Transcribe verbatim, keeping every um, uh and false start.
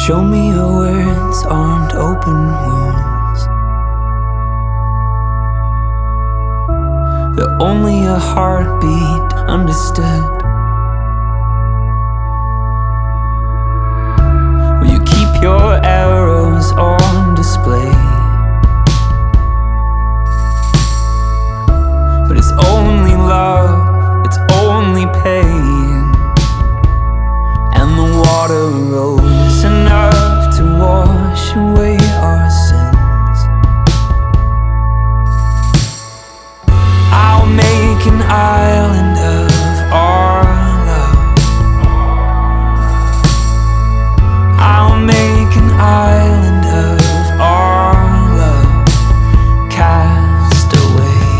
Show me your words aren't open wounds. They're only a heartbeat understood. Will you keep your arrows on display? But it's only love, it's only pain. And the water rose enough to wash away